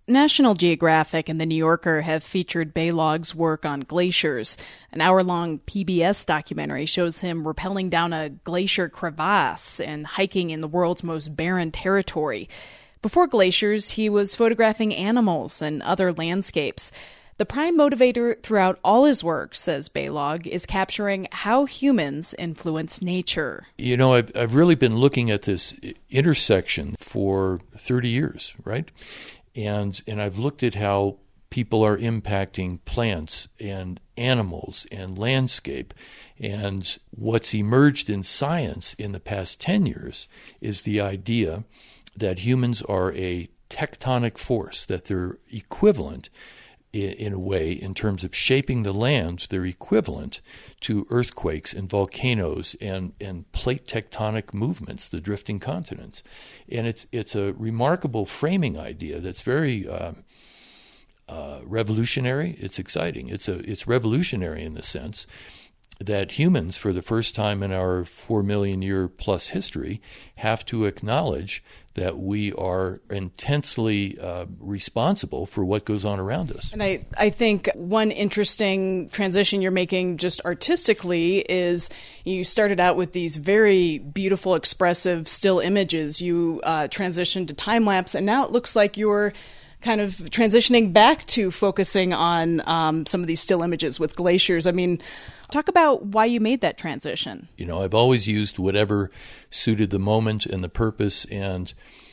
National Geographic and The New Yorker have featured Balog's work on glaciers. An hour-long PBS documentary shows him rappelling down a glacier crevasse and hiking in the world's most barren territory. Before glaciers, he was photographing animals and other landscapes. The prime motivator throughout all his work, says Balog, is capturing how humans influence nature. You know, I've really been looking at this intersection for 30 years, right? And I've looked at how people are impacting plants and animals and landscape. And what's emerged in science in the past 10 years is the idea that humans are a tectonic force, that they're equivalent in a way, in terms of shaping the lands, they're equivalent to earthquakes and volcanoes and plate tectonic movements, the drifting continents. And it's a remarkable framing idea that's very revolutionary. It's exciting. It's revolutionary in the sense that humans, for the first time in our 4 million year plus history, have to acknowledge that we are intensely responsible for what goes on around us. And I think one interesting transition you're making just artistically is you started out with these very beautiful, expressive still images. You transitioned to time-lapse, and now it looks like you're kind of transitioning back to focusing on some of these still images with glaciers. I mean, talk about why you made that transition. You know, I've always used whatever suited the moment and the purpose and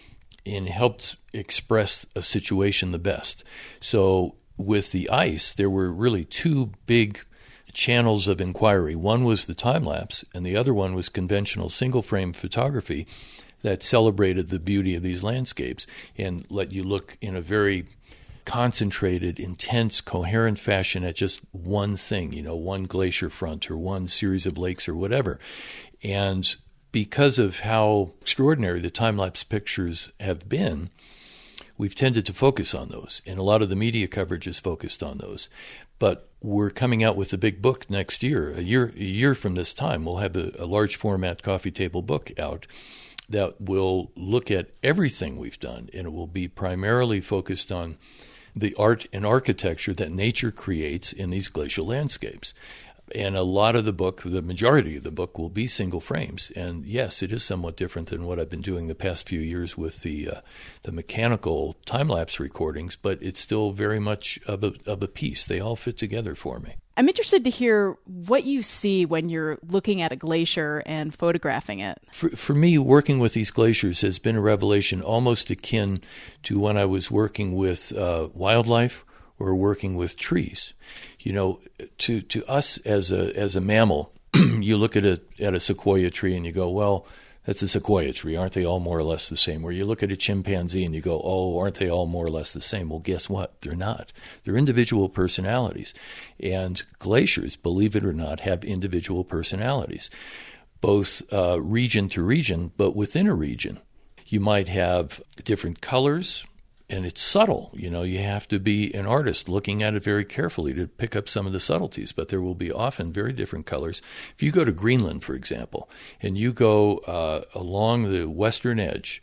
helped express a situation the best. So with the ice, there were really two big channels of inquiry. One was the time-lapse, and the other one was conventional single-frame photography that celebrated the beauty of these landscapes and let you look in a very concentrated, intense, coherent fashion at just one thing, you know, one glacier front or one series of lakes or whatever. And because of how extraordinary the time-lapse pictures have been, we've tended to focus on those, and a lot of the media coverage is focused on those. But we're coming out with a big book next year. A year from this time, we'll have a large format coffee table book out that will look at everything we've done, and it will be primarily focused on the art and architecture that nature creates in these glacial landscapes. And a lot of the book, the majority of the book, will be single frames. And yes, it is somewhat different than what I've been doing the past few years with the mechanical time-lapse recordings, but it's still very much of a piece. They all fit together for me. I'm interested to hear what you see when you're looking at a glacier and photographing it. For me, working with these glaciers has been a revelation almost akin to when I was working with wildlife or working with trees. You know, to us as a mammal, you look at a sequoia tree and you go, well, that's a sequoia tree. Aren't they all more or less the same? Or you look at a chimpanzee and you go, oh, aren't they all more or less the same? Well, guess what? They're not. They're individual personalities. And glaciers, believe it or not, have individual personalities, both region to region, but within a region. You might have different colors, and it's subtle. You know, you have to be an artist looking at it very carefully to pick up some of the subtleties, but there will be often very different colors. If you go to Greenland, for example, and you go along the western edge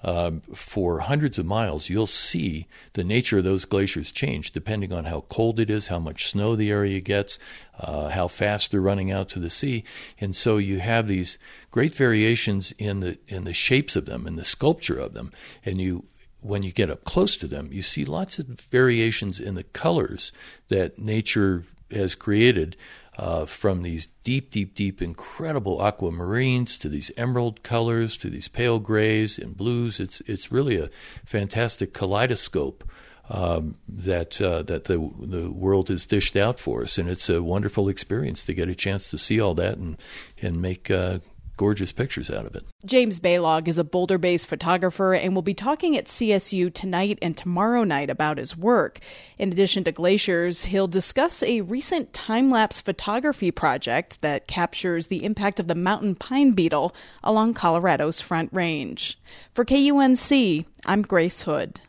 for hundreds of miles, you'll see the nature of those glaciers change depending on how cold it is, how much snow the area gets, how fast they're running out to the sea. And so you have these great variations in the shapes of them and the sculpture of them. And when you get up close to them, you see lots of variations in the colors that nature has created, from these deep, deep, deep, incredible aquamarines to these emerald colors to these pale grays and blues. It's really a fantastic kaleidoscope that the world has dished out for us, and it's a wonderful experience to get a chance to see all that and make gorgeous pictures out of it. James Balog is a Boulder-based photographer and will be talking at CSU tonight and tomorrow night about his work. In addition to glaciers, he'll discuss a recent time-lapse photography project that captures the impact of the mountain pine beetle along Colorado's Front Range. For KUNC, I'm Grace Hood.